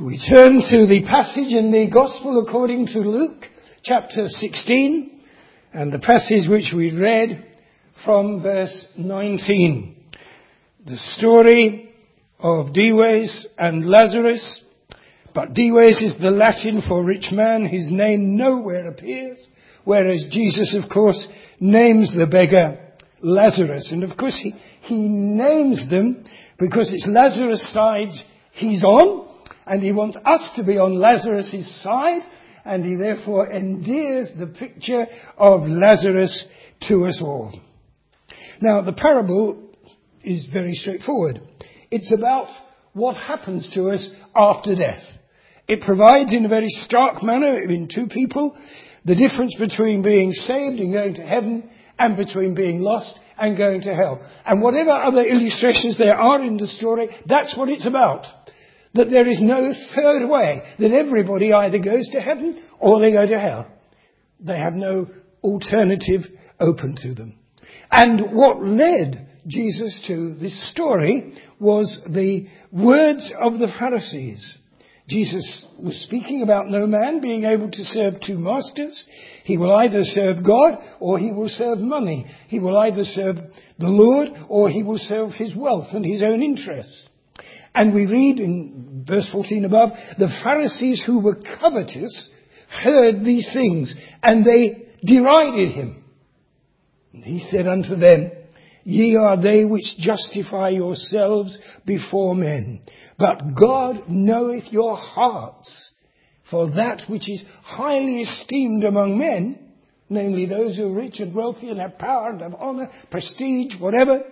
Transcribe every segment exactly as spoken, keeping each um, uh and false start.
We turn to the passage in the Gospel according to Luke, chapter sixteen, and the passage which we read from verse nineteen. The story of Dives and Lazarus. But Dives is the Latin for rich man. His name nowhere appears, whereas Jesus, of course, names the beggar Lazarus. And of course, he, he names them because it's Lazarus' side he's on, and he wants us to be on Lazarus' side, and he therefore endears the picture of Lazarus to us all. Now, the parable is very straightforward. It's about what happens to us after death. It provides in a very stark manner in two people the difference between being saved and going to heaven and between being lost and going to hell. And whatever other illustrations there are in the story, that's what it's about. That there is no third way, that everybody either goes to heaven or they go to hell. They have no alternative open to them. And what led Jesus to this story was the words of the Pharisees. Jesus was speaking about no man being able to serve two masters. He will either serve God or he will serve money. He will either serve the Lord or he will serve his wealth and his own interests. And we read in verse fourteen above, the Pharisees who were covetous heard these things, and they derided him. And he said unto them, Ye are they which justify yourselves before men, but God knoweth your hearts. For that which is highly esteemed among men, namely those who are rich and wealthy and have power and have honour, prestige, whatever,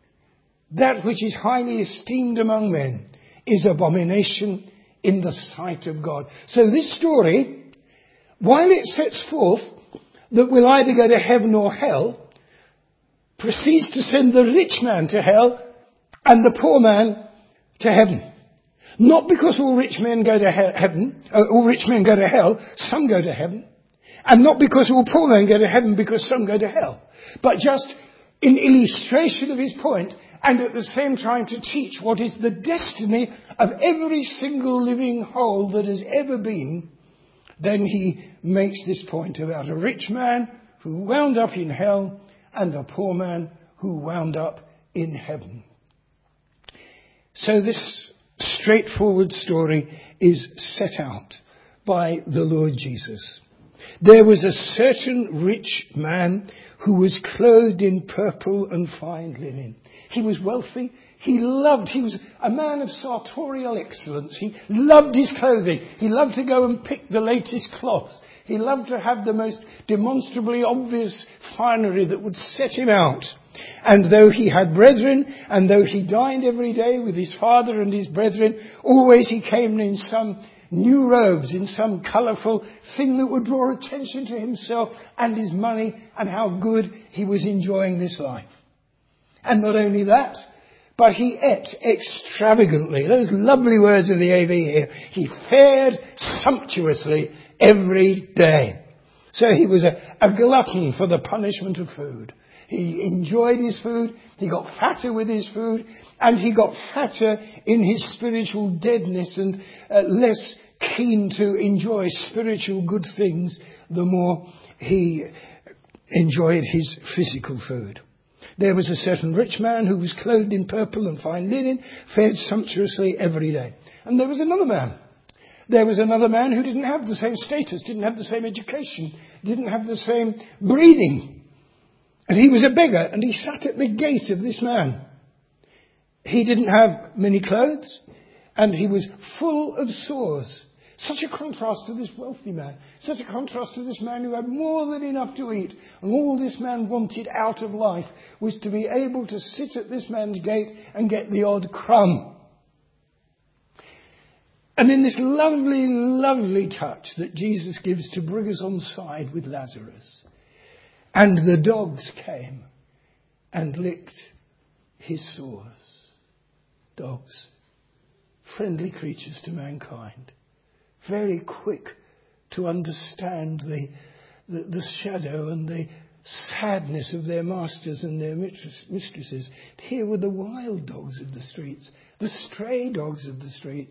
that which is highly esteemed among men is abomination in the sight of God. So this story, while it sets forth that we'll either go to heaven or hell, proceeds to send the rich man to hell and the poor man to heaven. Not because all rich men go to he- heaven, uh, all rich men go to hell, some go to heaven. And not because all poor men go to heaven, because some go to hell. But just in illustration of his point, and at the same time to teach what is the destiny of every single living whole that has ever been, then he makes this point about a rich man who wound up in hell and a poor man who wound up in heaven. So this straightforward story is set out by the Lord Jesus. There was a certain rich man who was clothed in purple and fine linen. He was wealthy. He loved, he was a man of sartorial excellence. He loved his clothing. He loved to go and pick the latest cloths. He loved to have the most demonstrably obvious finery that would set him out. And though he had brethren, and though he dined every day with his father and his brethren, always he came in some new robes, in some colourful thing that would draw attention to himself and his money and how good he was enjoying this life. And not only that, but he ate extravagantly. Those lovely words of the A V here. He fared sumptuously every day. So he was a, a glutton for the punishment of food. He enjoyed his food, he got fatter with his food, and he got fatter in his spiritual deadness and uh, less keen to enjoy spiritual good things the more he enjoyed his physical food. There was a certain rich man who was clothed in purple and fine linen, fared sumptuously every day. And there was another man. There was another man who didn't have the same status, didn't have the same education, didn't have the same breeding. And he was a beggar, and he sat at the gate of this man. He didn't have many clothes, and he was full of sores. Such a contrast to this wealthy man. Such a contrast to this man who had more than enough to eat. And all this man wanted out of life was to be able to sit at this man's gate and get the odd crumb. And in this lovely, lovely touch that Jesus gives to bring us on side with Lazarus, and the dogs came and licked his sores. Dogs, friendly creatures to mankind. Very quick to understand the, the, the shadow and the sadness of their masters and their mistress, mistresses. Here were the wild dogs of the streets, the stray dogs of the streets,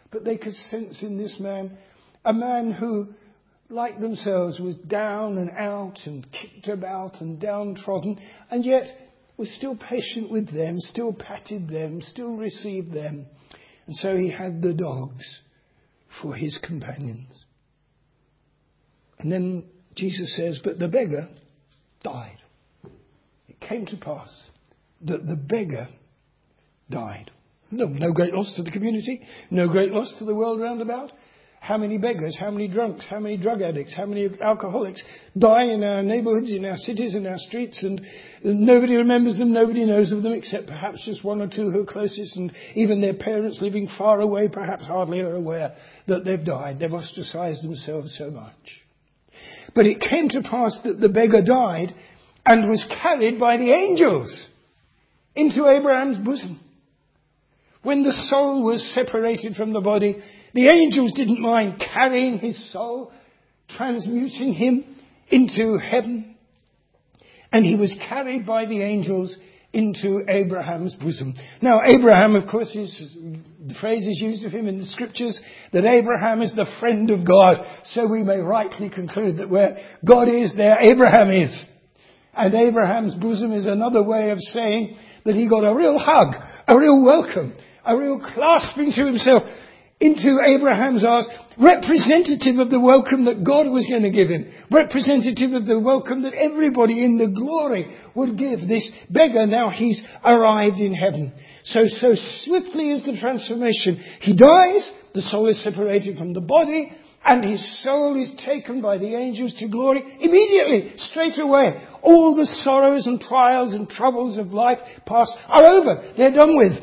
But they could sense in this man a man who, like themselves, was down and out and kicked about and downtrodden, and yet was still patient with them, still patted them, still received them. And so he had the dogs for his companions. And then Jesus says, but the beggar died. It came to pass that the beggar died. No, no great loss to the community, no great loss to the world round about. How many beggars, how many drunks, how many drug addicts, how many alcoholics die in our neighbourhoods, in our cities, in our streets, and nobody remembers them, nobody knows of them, except perhaps just one or two who are closest, and even their parents living far away perhaps hardly are aware that they've died. They've ostracised themselves so much. But it came to pass that the beggar died and was carried by the angels into Abraham's bosom. When the soul was separated from the body, the angels didn't mind carrying his soul, transmuting him into heaven. And he was carried by the angels into Abraham's bosom. Now, Abraham, of course, is, the phrase is used of him in the scriptures that Abraham is the friend of God. So we may rightly conclude that where God is, there Abraham is. And Abraham's bosom is another way of saying that he got a real hug, a real welcome, a real clasping to himself into Abraham's arms, representative of the welcome that God was going to give him, representative of the welcome that everybody in the glory would give this beggar. Now he's arrived in heaven. So, so swiftly is the transformation. He dies, the soul is separated from the body, and his soul is taken by the angels to glory immediately, straight away. All the sorrows and trials and troubles of life past are over. They're done with.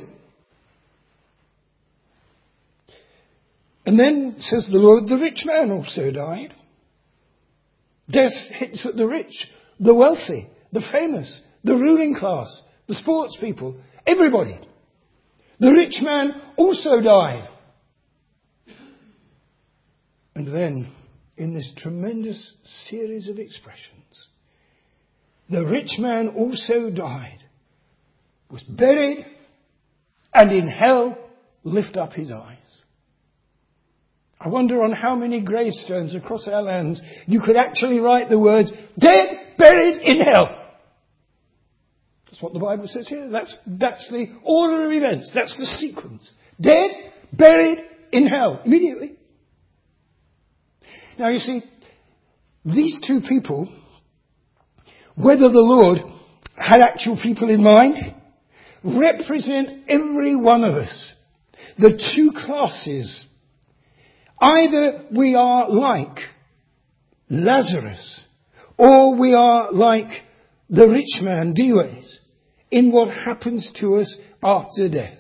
And then, says the Lord, the rich man also died. Death hits at the rich, the wealthy, the famous, the ruling class, the sports people, everybody. The rich man also died. And then, in this tremendous series of expressions, the rich man also died, was buried, and in hell lift up his eyes. I wonder on how many gravestones across our lands you could actually write the words, dead, buried in hell. That's what the Bible says here. That's, that's the order of events. That's the sequence. Dead, buried in hell. Immediately. Now you see, these two people, whether the Lord had actual people in mind, represent every one of us. The two classes. Either we are like Lazarus, or we are like the rich man, Dives, in what happens to us after death.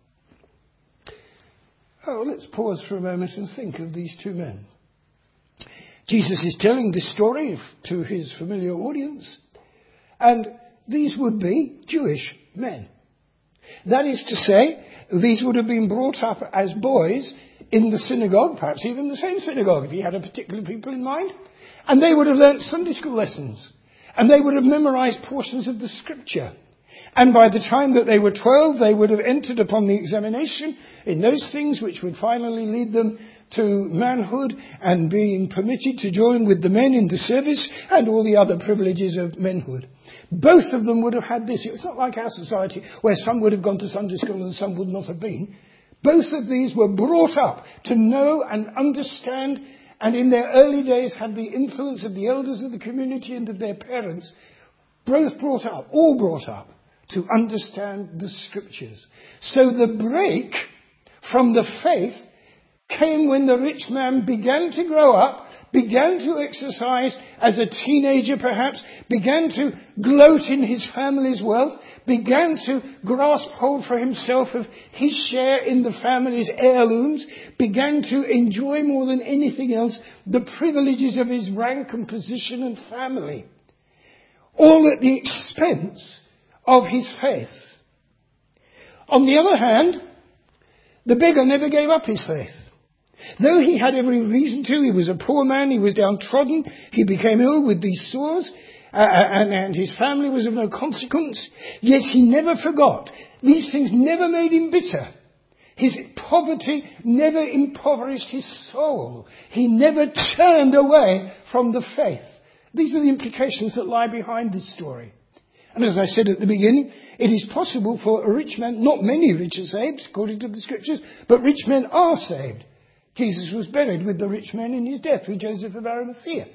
Oh, let's pause for a moment and think of these two men. Jesus is telling this story to his familiar audience, and these would be Jewish men. That is to say, these would have been brought up as boys in the synagogue, perhaps even the same synagogue if he had a particular people in mind. And they would have learnt Sunday school lessons. And they would have memorized portions of the scripture. And by the time that they were twelve, they would have entered upon the examination in those things which would finally lead them to manhood and being permitted to join with the men in the service and all the other privileges of manhood. Both of them would have had this. It's not like our society where some would have gone to Sunday school and some would not have been. Both of these were brought up to know and understand, and in their early days had the influence of the elders of the community and of their parents. Both brought up, all brought up, to understand the scriptures. So the break from the faith came when the rich man began to grow up, began to exercise as a teenager perhaps, began to gloat in his family's wealth, began to grasp hold for himself of his share in the family's heirlooms, began to enjoy more than anything else the privileges of his rank and position and family, all at the expense of his faith. On the other hand, the beggar never gave up his faith. Though he had every reason to, he was a poor man, he was downtrodden, he became ill with these sores, uh, and, and his family was of no consequence, yet he never forgot. These things never made him bitter. His poverty never impoverished his soul. He never turned away from the faith. These are the implications that lie behind this story. And as I said at the beginning, it is possible for a rich man, not many rich are saved, according to the scriptures, but rich men are saved. Jesus was buried with the rich man in his death, with Joseph of Arimathea.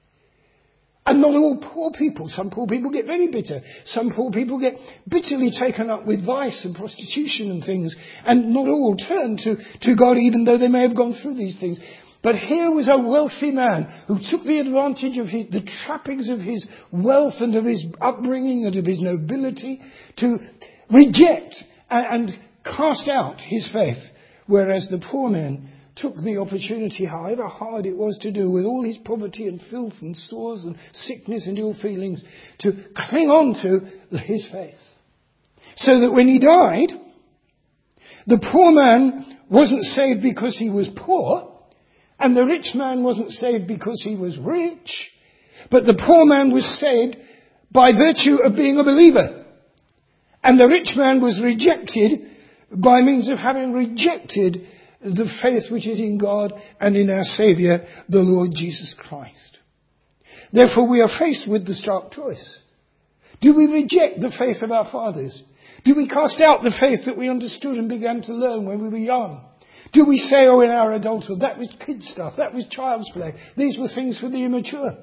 And not all poor people. Some poor people get very bitter. Some poor people get bitterly taken up with vice and prostitution and things. And not all turn to, to God, even though they may have gone through these things. But here was a wealthy man who took the advantage of his, the trappings of his wealth and of his upbringing and of his nobility to reject and, and cast out his faith. Whereas the poor man took the opportunity, however hard it was to do, with all his poverty and filth and sores and sickness and ill feelings, to cling on to his faith. So that when he died, the poor man wasn't saved because he was poor, and the rich man wasn't saved because he was rich, but the poor man was saved by virtue of being a believer. And the rich man was rejected by means of having rejected the faith which is in God and in our Saviour, the Lord Jesus Christ. Therefore, we are faced with the stark choice. Do we reject the faith of our fathers? Do we cast out the faith that we understood and began to learn when we were young? Do we say, oh, in our adulthood, that was kid stuff, that was child's play, these were things for the immature?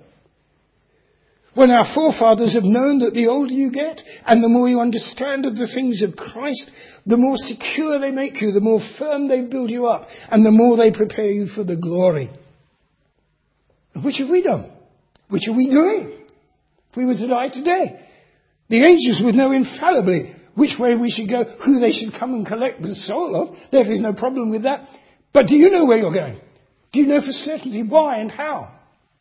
When our forefathers have known that the older you get and the more you understand of the things of Christ, the more secure they make you, the more firm they build you up, and the more they prepare you for the glory. And which have we done? Which are we doing? If we were to die today, the angels would know infallibly which way we should go, who they should come and collect the soul of. There is no problem with that. But do you know where you're going? Do you know for certainty why and how?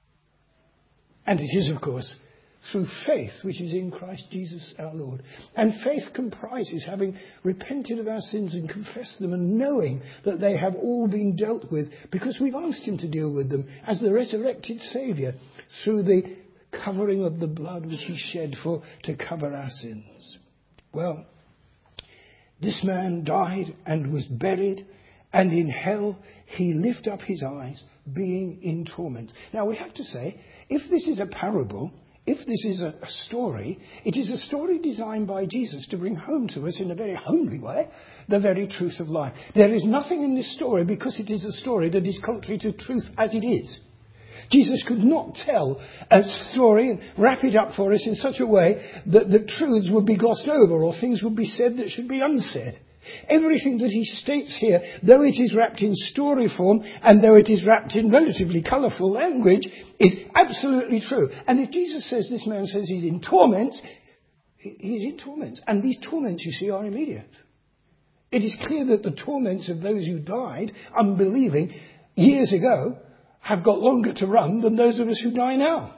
And it is, of course, through faith which is in Christ Jesus our Lord. And faith comprises having repented of our sins and confessed them and knowing that they have all been dealt with because we've asked him to deal with them as the resurrected Saviour through the covering of the blood which he shed for to cover our sins. Well, this man died and was buried, and in hell he lifted up his eyes, being in torment. Now we have to say, if this is a parable, if this is a, a story, it is a story designed by Jesus to bring home to us in a very homely way the very truth of life. There is nothing in this story, because it is a story, that is contrary to truth as it is. Jesus could not tell a story and wrap it up for us in such a way that the truths would be glossed over or things would be said that should be unsaid. Everything that he states here, though it is wrapped in story form and though it is wrapped in relatively colourful language, is absolutely true. And if Jesus says this man says he's in torments, he's in torments. And these torments, you see, are immediate. It is clear that the torments of those who died unbelieving years ago have got longer to run than those of us who die now.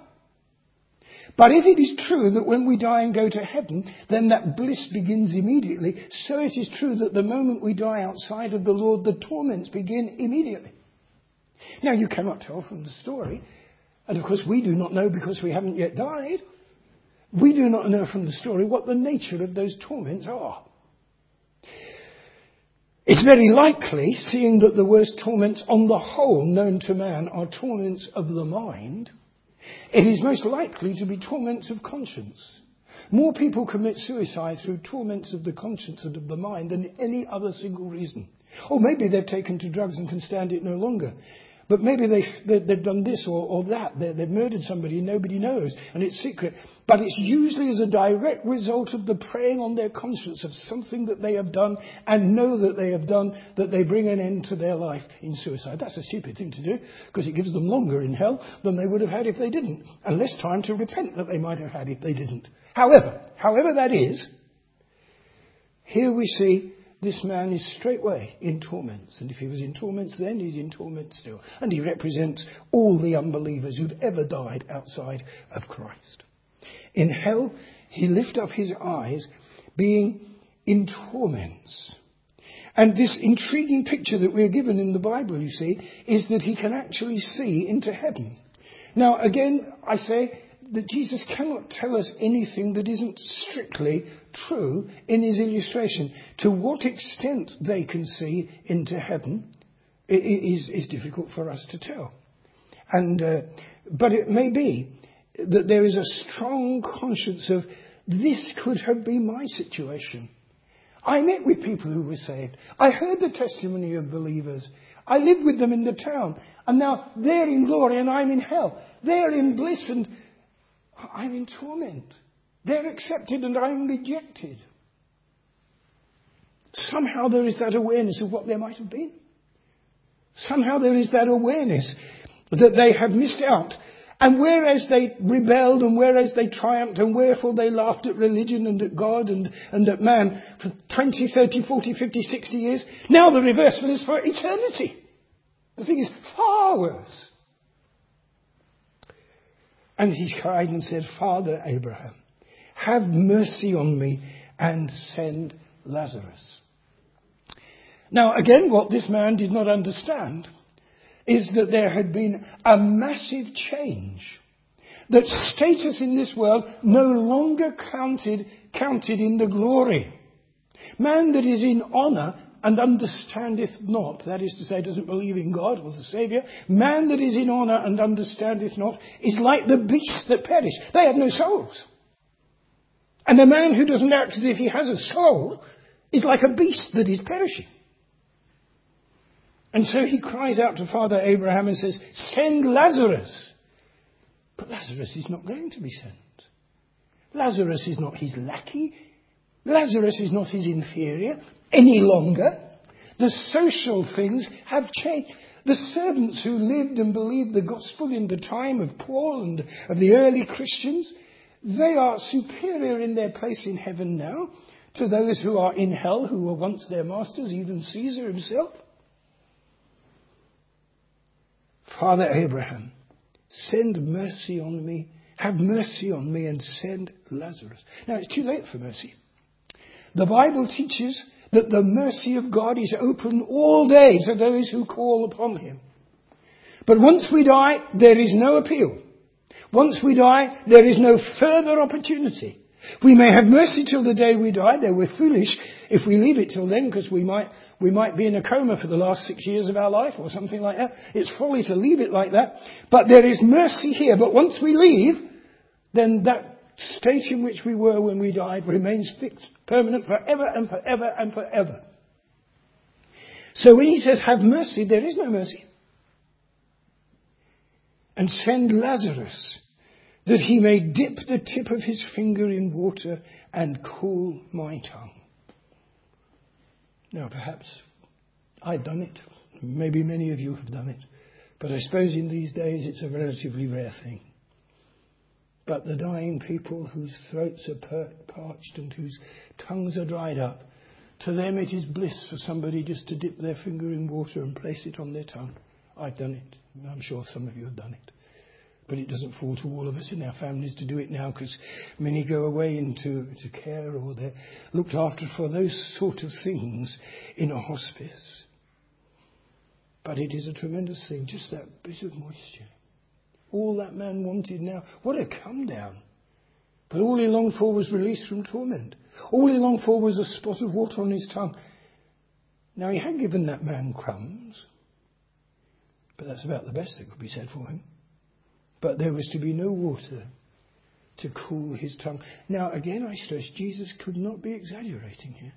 But if it is true that when we die and go to heaven, then that bliss begins immediately, so it is true that the moment we die outside of the Lord, the torments begin immediately. Now, you cannot tell from the story, and of course we do not know because we haven't yet died. We do not know from the story what the nature of those torments are. It's very likely, seeing that the worst torments on the whole known to man are torments of the mind, it is most likely to be torments of conscience. More people commit suicide through torments of the conscience and of the mind than any other single reason. Or maybe they've taken to drugs and can stand it no longer. But maybe they've, they've done this or, or that. They've murdered somebody and nobody knows. And it's secret. But it's usually as a direct result of the preying on their conscience of something that they have done and know that they have done, that they bring an end to their life in suicide. That's a stupid thing to do, because it gives them longer in hell than they would have had if they didn't. And less time to repent that they might have had if they didn't. However, however that is, here we see this man is straightway in torments. And if he was in torments then, he's in torment still. And he represents all the unbelievers who've ever died outside of Christ. In hell, he lifted up his eyes, being in torments. And this intriguing picture that we're given in the Bible, you see, is that he can actually see into heaven. Now, again, I say, that Jesus cannot tell us anything that isn't strictly true in his illustration. To what extent they can see into heaven is, is difficult for us to tell. And uh, but it may be that there is a strong conscience of, this could have been my situation. I met with people who were saved. I heard the testimony of believers. I lived with them in the town. And now they're in glory and I'm in hell. They're in bliss and I'm in torment. They're accepted and I'm rejected. Somehow there is that awareness of what there might have been. Somehow there is that awareness that they have missed out. And whereas they rebelled and whereas they triumphed and wherefore they laughed at religion and at God and, and at man for twenty, thirty, forty, fifty, sixty years, now the reversal is for eternity. The thing is far worse. And he cried and said, Father Abraham, have mercy on me and send Lazarus. Now again, what this man did not understand is that there had been a massive change. That status in this world no longer counted, counted in the glory. Man that is in honour and understandeth not, that is to say, doesn't believe in God or the Saviour, man that is in honour and understandeth not is like the beasts that perish. They have no souls. And the man who doesn't act as if he has a soul is like a beast that is perishing. And so he cries out to Father Abraham and says, send Lazarus. But Lazarus is not going to be sent. Lazarus is not his lackey. Lazarus is not his inferior any longer. The social things have changed. The servants who lived and believed the gospel in the time of Paul and of the early Christians, they are superior in their place in heaven now to those who are in hell, who were once their masters, even Caesar himself. Father Abraham, send mercy on me, have mercy on me and send Lazarus. Now it's too late for mercy. The Bible teaches that the mercy of God is open all day to those who call upon him. But once we die, there is no appeal. Once we die, there is no further opportunity. We may have mercy till the day we die, though we're foolish if we leave it till then, because we might we might be in a coma for the last six years of our life or something like that. It's folly to leave it like that. But there is mercy here. But once we leave, then that state in which we were when we died remains fixed, permanent forever and forever and forever. So when he says, have mercy, there is no mercy. And send Lazarus, that he may dip the tip of his finger in water and cool my tongue. Now, perhaps I've done it. Maybe many of you have done it. But I suppose in these days it's a relatively rare thing. But the dying people whose throats are per- parched and whose tongues are dried up, to them it is bliss for somebody just to dip their finger in water and place it on their tongue. I've done it. I'm sure some of you have done it. But it doesn't fall to all of us in our families to do it now, because many go away into to care or they're looked after for those sort of things in a hospice. But it is a tremendous thing, just that bit of moisture. All that man wanted now, what a come down. But all he longed for was release from torment. All he longed for was a spot of water on his tongue. Now he had given that man crumbs, but that's about the best that could be said for him. But there was to be no water to cool his tongue. Now, again, I stress, Jesus could not be exaggerating here.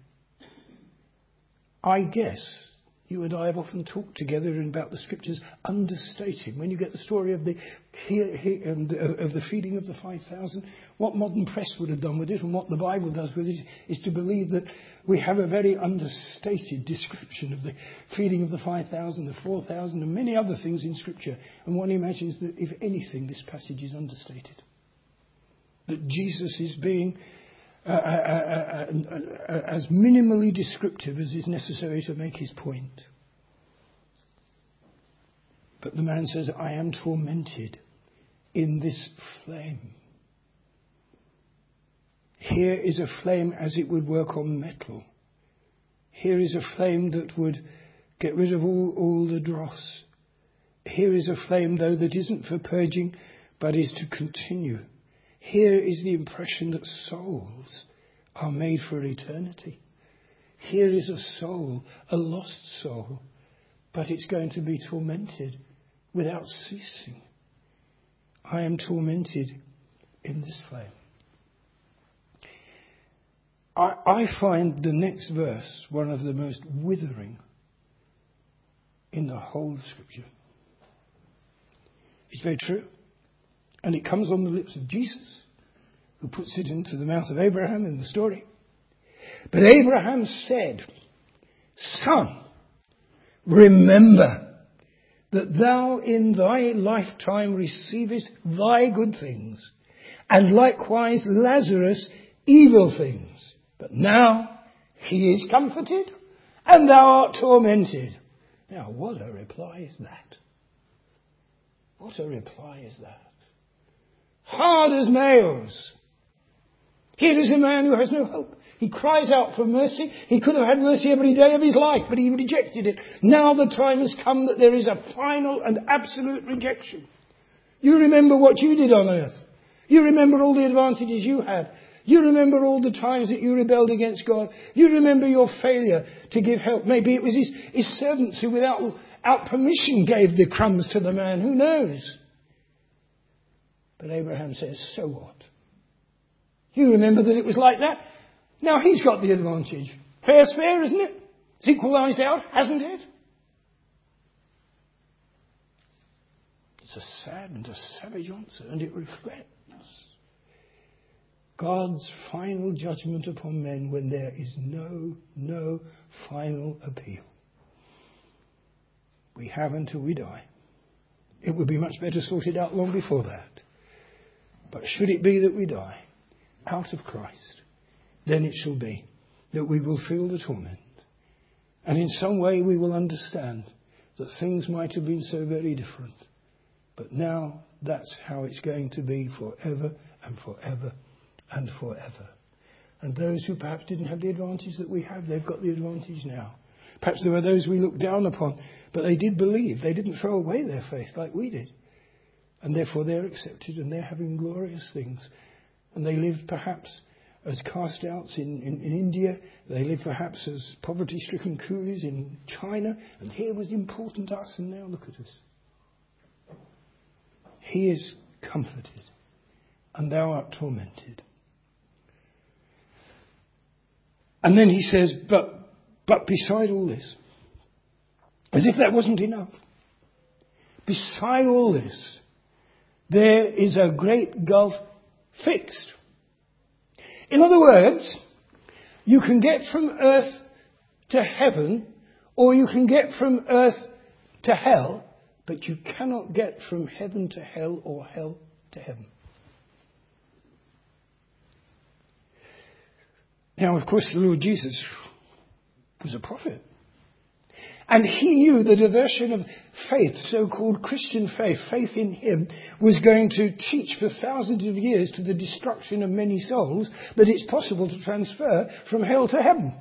I guess you and I have often talked together about the scriptures understating. When you get the story of the, he, he, um, the of the feeding of the five thousand, what modern press would have done with it and what the Bible does with it is to believe that we have a very understated description of the feeding of the five thousand, the four thousand and many other things in scripture. And one imagines that if anything, this passage is understated. That Jesus is being uh, uh, uh, uh, uh, as minimally descriptive as is necessary to make his point. But the man says, I am tormented in this flame. Here is a flame as it would work on metal. Here is a flame that would get rid of all, all the dross. Here is a flame, though, that isn't for purging, but is to continue Here is the impression that souls are made for eternity. Here is a soul, a lost soul, but it's going to be tormented without ceasing. I am tormented in this flame. I, I find the next verse one of the most withering in the whole of Scripture. It's very true. And it comes on the lips of Jesus, who puts it into the mouth of Abraham in the story. But Abraham said, Son, remember that thou in thy lifetime receivest thy good things, and likewise Lazarus evil things. But now he is comforted, and thou art tormented. Now, what a reply is that? What a reply is that? Hard as nails. Here is a man who has no hope. He cries out for mercy. He could have had mercy every day of his life, but he rejected it. Now the time has come that there is a final and absolute rejection. You remember what you did on earth. You remember all the advantages you had. You remember all the times that you rebelled against God. You remember your failure to give help. Maybe it was his, his servants who without, without permission gave the crumbs to the man. Who knows? But Abraham says, so what? You remember that it was like that? Now he's got the advantage. Fair's fair, isn't it? It's equalised out, hasn't it? It's a sad and a savage answer, and it reflects God's final judgment upon men when there is no, no final appeal. We have until we die. It would be much better sorted out long before that. But should it be that we die out of Christ, then it shall be that we will feel the torment. And in some way we will understand that things might have been so very different. But now that's how it's going to be forever and forever and forever. And those who perhaps didn't have the advantage that we have, they've got the advantage now. Perhaps there were those we looked down upon, but they did believe. They didn't throw away their faith like we did. And therefore they're accepted and they're having glorious things. And they lived perhaps as cast-outs in, in, in India. They lived perhaps as poverty-stricken coolies in China. And here was important to us, and now look at us. He is comforted, and thou art tormented. And then he says, but, but beside all this, as if that wasn't enough, beside all this, there is a great gulf fixed. In other words, you can get from earth to heaven, or you can get from earth to hell, but you cannot get from heaven to hell or hell to heaven. Now, of course, the Lord Jesus was a prophet. And he knew the diversion of faith, so-called Christian faith, faith in him, was going to teach for thousands of years to the destruction of many souls that it's possible to transfer from hell to heaven.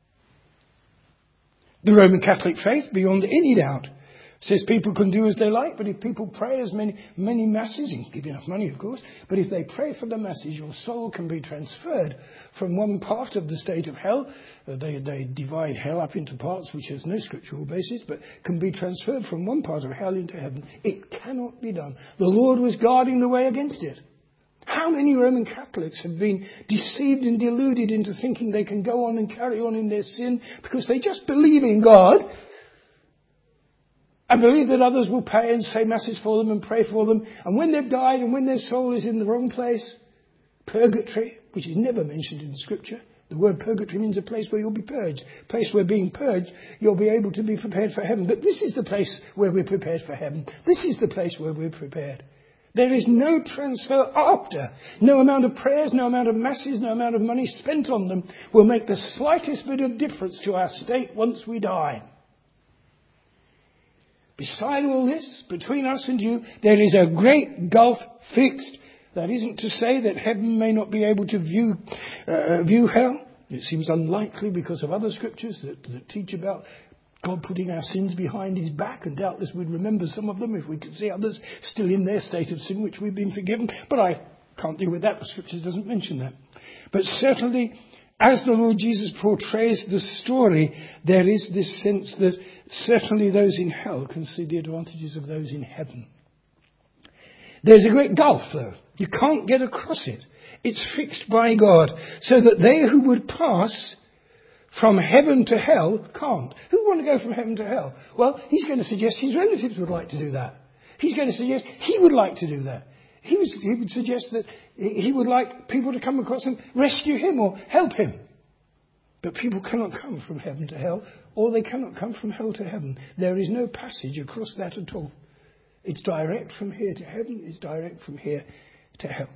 The Roman Catholic faith, beyond any doubt, says people can do as they like, but if people pray as many many masses, and give enough money, of course, but if they pray for the masses, your soul can be transferred from one part of the state of hell. Uh, they, they divide hell up into parts which has no scriptural basis, but can be transferred from one part of hell into heaven. It cannot be done. The Lord was guarding the way against it. How many Roman Catholics have been deceived and deluded into thinking they can go on and carry on in their sin because they just believe in God, and believe that others will pay and say masses for them and pray for them. And when they've died and when their soul is in the wrong place, purgatory, which is never mentioned in Scripture. The word purgatory means a place where you'll be purged. A place where being purged, you'll be able to be prepared for heaven. But this is the place where we're prepared for heaven. This is the place where we're prepared. There is no transfer after. No amount of prayers, no amount of masses, no amount of money spent on them will make the slightest bit of difference to our state once we die. Beside all this, between us and you, there is a great gulf fixed. That isn't to say that heaven may not be able to view uh, view hell. It seems unlikely because of other scriptures that, that teach about God putting our sins behind his back, and doubtless we'd remember some of them if we could see others still in their state of sin which we've been forgiven. But I Can't deal with that, the scripture doesn't mention that. But certainly, as the Lord Jesus portrays the story, there is this sense that certainly those in hell can see the advantages of those in heaven. There's a great gulf, though. You can't get across it. It's fixed by God, so that they who would pass from heaven to hell can't. Who want to go from heaven to hell? Well, he's going to suggest his relatives would like to do that. He's going to suggest he would like to do that. He, was, he would suggest that he would like people to come across and rescue him or help him. But people cannot come from heaven to hell, or they cannot come from hell to heaven. There is no passage across that at all. It's direct from here to heaven, it's direct from here to hell.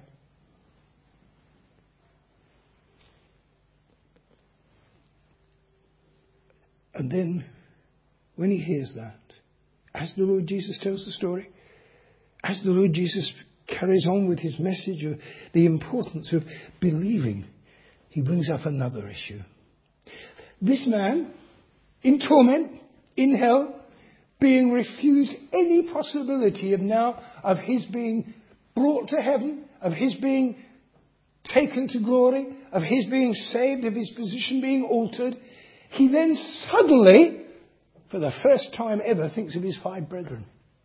And then, when he hears that, as the Lord Jesus tells the story, as the Lord Jesus carries on with his message of the importance of believing, he brings up another issue. This man, in torment, in hell, being refused any possibility of now, of his being brought to heaven, of his being taken to glory, of his being saved, of his position being altered, he then suddenly, for the first time ever, thinks of his five brethren.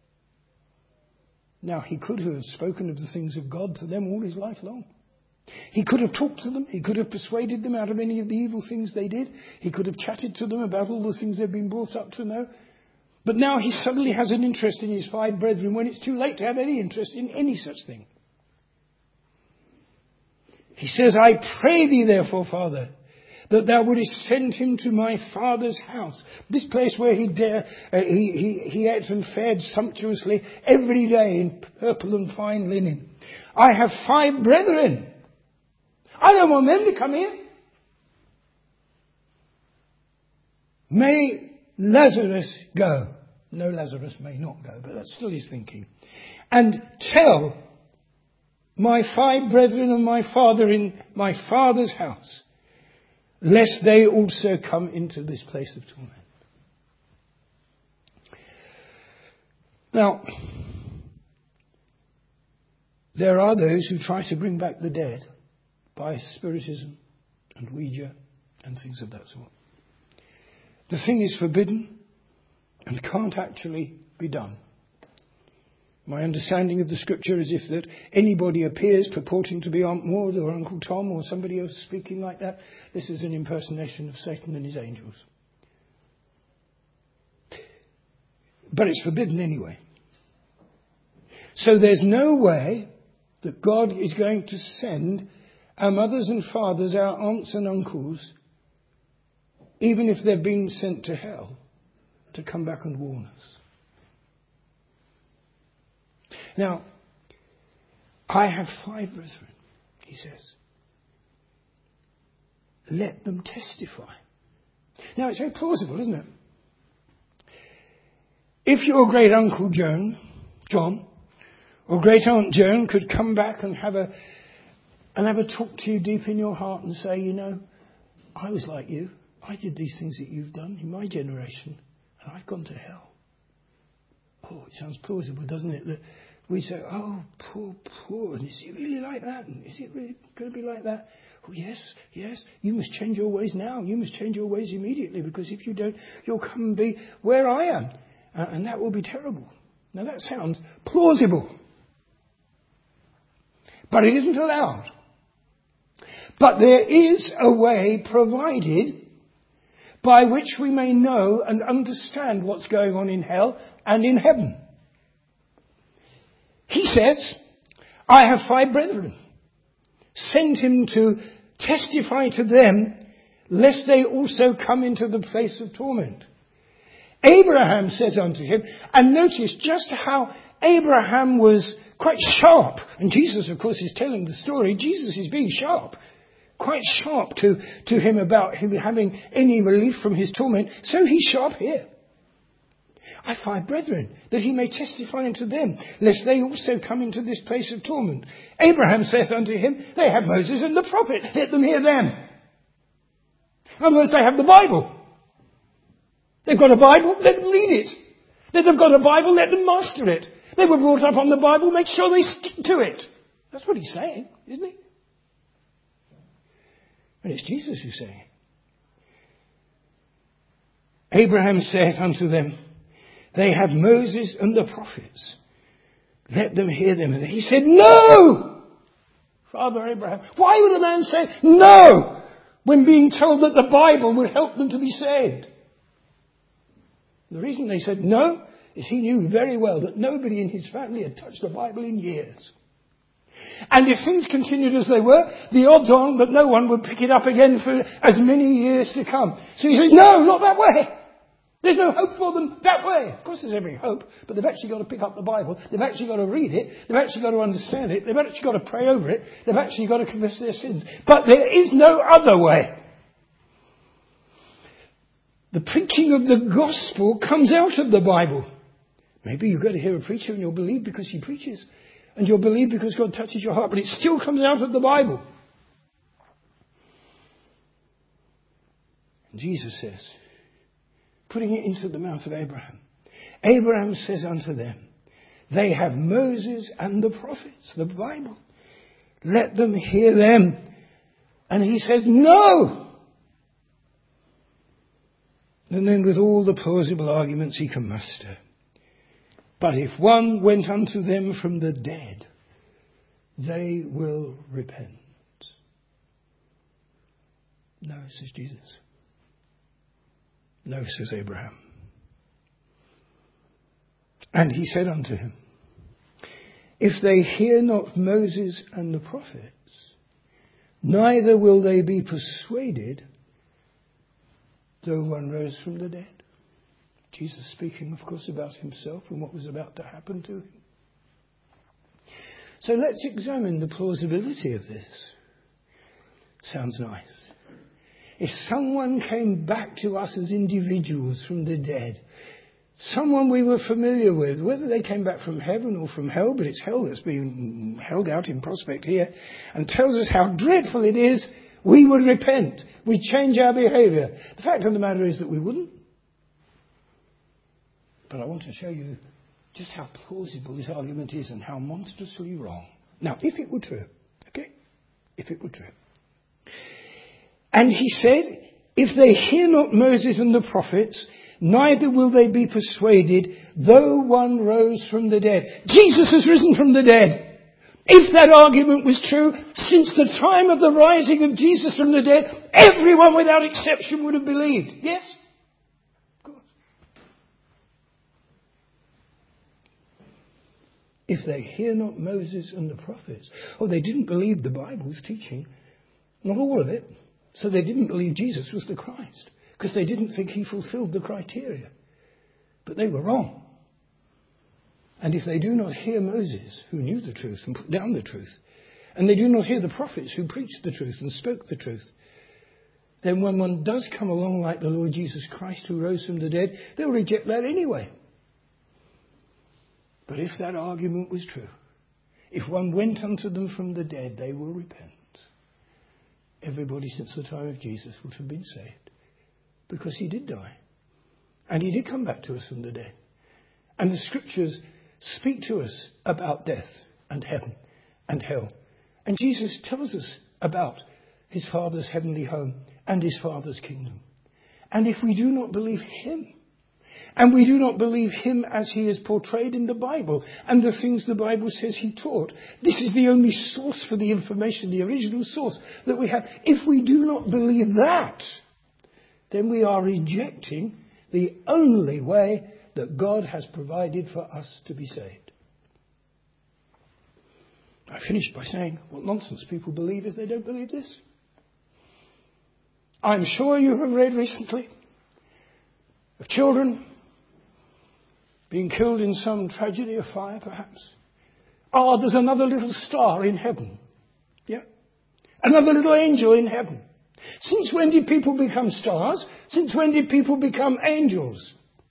Now, he could have spoken of the things of God to them all his life long. He could have talked to them. He could have persuaded them out of any of the evil things they did. He could have chatted to them about all the things they've been brought up to know. But now he suddenly has an interest in his five brethren when it's too late to have any interest in any such thing. He says, I pray thee therefore, Father, that thou wouldest send him to my father's house. This place where he, dare, uh, he, he, he ate and fared sumptuously every day in purple and fine linen. I have five brethren. I don't want them to come here. May Lazarus go. No, Lazarus may not go, but that's still his thinking. And tell my five brethren and my father in my father's house, lest they also come into this place of torment. Now, there are those who try to bring back the dead by spiritism and Ouija and things of that sort. The thing is forbidden and can't actually be done. My understanding of the scripture is if that anybody appears purporting to be Aunt Maud or Uncle Tom or somebody else speaking like that, this is an impersonation of Satan and his angels. But it's forbidden anyway. So there's no way that God is going to send our mothers and fathers, our aunts and uncles, even if they're being sent to hell, to come back and warn us. Now, I have five brethren, he says. Let them testify. Now, it's very plausible, isn't it? If your great uncle Joan, John, or great aunt Joan could come back and have a and have a talk to you deep in your heart and say, you know, I was like you. I did these things that you've done in my generation, and I've gone to hell. Oh, it sounds plausible, doesn't it? That we say, oh, poor, poor, and is it really like that? And is it really going to be like that? Oh, yes, yes, you must change your ways now. You must change your ways immediately, because if you don't, you'll come and be where I am. Uh, and that will be terrible. Now, that sounds plausible. But it isn't allowed. But there is a way provided by which we may know and understand what's going on in hell and in heaven. He says, I have five brethren. Send him to testify to them, lest they also come into the place of torment. Abraham says unto him, and notice just how Abraham was quite sharp. And Jesus, of course, is telling the story. Jesus is being sharp. Quite sharp to, to him about him having any relief from his torment. So he's sharp here. I have five brethren, that he may testify unto them, lest they also come into this place of torment. Abraham saith unto him, they have Moses and the prophet, let them hear them. In other words, they have the Bible. They've got a Bible, let them read it. They've got a Bible, let them master it. They were brought up on the Bible, make sure they stick to it. That's what he's saying, isn't he? And it's Jesus who's saying it. Abraham said unto them, they have Moses and the prophets. Let them hear them. And he said, no! Father Abraham. Why would a man say no when being told that the Bible would help them to be saved? The reason they said no is he knew very well that nobody in his family had touched the Bible in years. And if things continued as they were, the odds on that no one would pick it up again for as many years to come. So he says, no, not that way. There's no hope for them that way. Of course there's every hope, but they've actually got to pick up the Bible. They've actually got to read it. They've actually got to understand it. They've actually got to pray over it. They've actually got to confess their sins. But there is no other way. The preaching of the gospel comes out of the Bible. Maybe you've got to hear a preacher and you'll believe because he preaches. And you'll believe because God touches your heart. But it still comes out of the Bible. And Jesus says, putting it into the mouth of Abraham, Abraham says unto them, they have Moses and the prophets, the Bible. Let them hear them. And he says, no. And then with all the plausible arguments he can muster. But if one went unto them from the dead, they will repent. No, says Jesus. No, says Abraham. And he said unto him, if they hear not Moses and the prophets, neither will they be persuaded, though one rose from the dead. Jesus speaking, of course, about himself and what was about to happen to him. So let's examine the plausibility of this. Sounds nice. If someone came back to us as individuals from the dead, someone we were familiar with, whether they came back from heaven or from hell, but it's hell that's being held out in prospect here, and tells us how dreadful it is, we would repent. We'd change our behaviour. The fact of the matter is that we wouldn't. But I want to show you just how plausible this argument is and how monstrously wrong. Now, if it were true, okay? If it were true. And he said, if they hear not Moses and the prophets, neither will they be persuaded, though one rose from the dead. Jesus has risen from the dead. If that argument was true, since the time of the rising of Jesus from the dead, everyone without exception would have believed. Yes? If they hear not Moses and the prophets. Oh, they didn't believe the Bible's teaching. Not all of it. So they didn't believe Jesus was the Christ. Because they didn't think he fulfilled the criteria. But they were wrong. And if they do not hear Moses, who knew the truth and put down the truth, and they do not hear the prophets who preached the truth and spoke the truth, then when one does come along like the Lord Jesus Christ who rose from the dead, they'll reject that anyway. But if that argument was true, if one went unto them from the dead, they will repent. Everybody since the time of Jesus would have been saved. Because he did die. And he did come back to us from the dead. And the scriptures speak to us about death and heaven and hell. And Jesus tells us about his Father's heavenly home and his Father's kingdom. And if we do not believe him, and we do not believe him as he is portrayed in the Bible and the things the Bible says he taught, this is the only source for the information, the original source that we have. If we do not believe that, then we are rejecting the only way that God has provided for us to be saved. I finished by saying what nonsense people believe if they don't believe this. I'm sure you have read recently of children being killed in some tragedy or fire, perhaps. Oh, there's another little star in heaven. Yeah? Another little angel in heaven. Since when did people become stars? Since when did people become angels?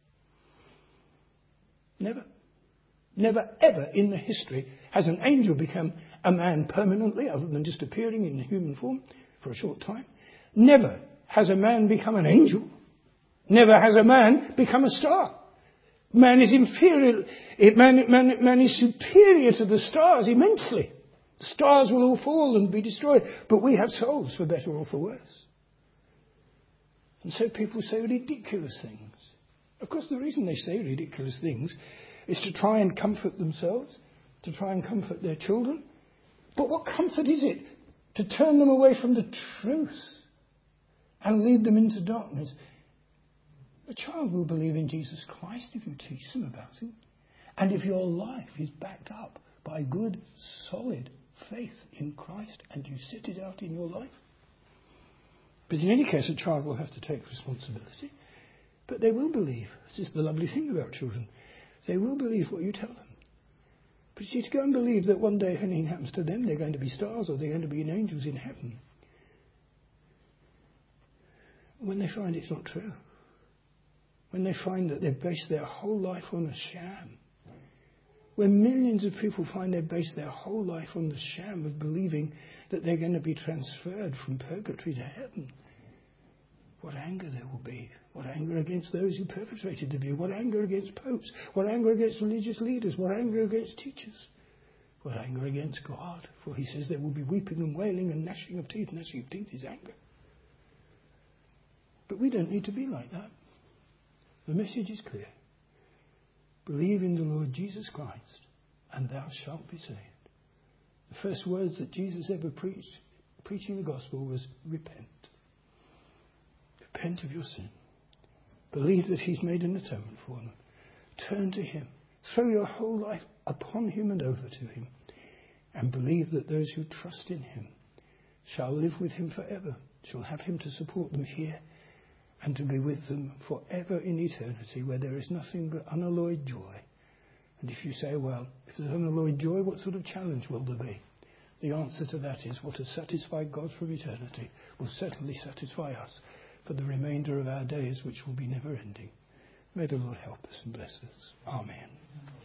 Never. Never ever in the history has an angel become a man permanently, other than just appearing in human form for a short time. Never has a man become an angel. Never has a man become a star. Man is inferior. It, man, man, man is superior to the stars immensely. The stars will all fall and be destroyed, but we have souls for better or for worse. And so people say ridiculous things. Of course, the reason they say ridiculous things is to try and comfort themselves, to try and comfort their children. But what comfort is it to turn them away from the truth and lead them into darkness? A child will believe in Jesus Christ if you teach them about him. And if your life is backed up by good, solid faith in Christ and you set it out in your life. But in any case, a child will have to take responsibility. But they will believe. This is the lovely thing about children. They will believe what you tell them. But you see, to go and believe that one day if anything happens to them, they're going to be stars or they're going to be angels in heaven. When they find it's not true. When they find that they've based their whole life on a sham. When millions of people find they've based their whole life on the sham of believing that they're going to be transferred from purgatory to heaven. What anger there will be. What anger against those who perpetrated the view. What anger against popes. What anger against religious leaders. What anger against teachers. What anger against God. For he says there will be weeping and wailing and gnashing of teeth. Gnashing of teeth is anger. But we don't need to be like that. The message is clear. Believe in the Lord Jesus Christ, and thou shalt be saved. The first words that Jesus ever preached, preaching the gospel, was repent. Repent of your sin. Believe that he's made an atonement for them. Turn to him. Throw your whole life upon him and over to him. And believe that those who trust in him shall live with him forever, shall have him to support them here, and to be with them forever in eternity, where there is nothing but unalloyed joy. And if you say, well, if there's unalloyed joy, what sort of challenge will there be? The answer to that is what has satisfied God from eternity will certainly satisfy us for the remainder of our days, which will be never ending. May the Lord help us and bless us. Amen.